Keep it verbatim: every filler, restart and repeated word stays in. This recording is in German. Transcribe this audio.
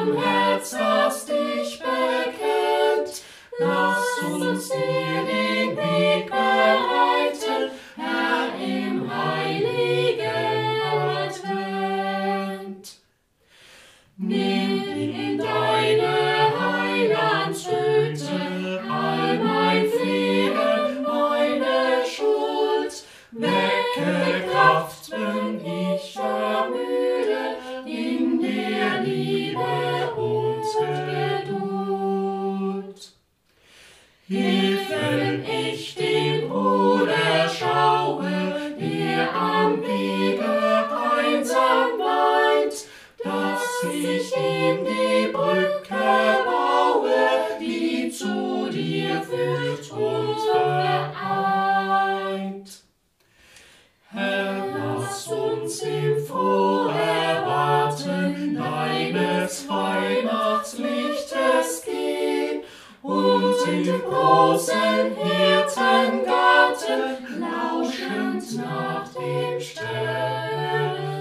ein Herz, das dich bekennt. Lass uns dir den Weg bereiten, Herr, im heiligen Advent. Nimm in deine Heilandshütte all mein Flehen, meine Schuld. Wecke Kraft, wenn ich ermüde, in der Liebe und Geduld. Hilf, wenn ich den Bruder schaue, der am Wege einsam weint, dass ich ihm die Brücke baue, die zu dir führt und vereint. Herr, lass uns im Froherwarten deines Weihnachtslichtes gehen und im großen Hirtengarten lauschend nach dem Stern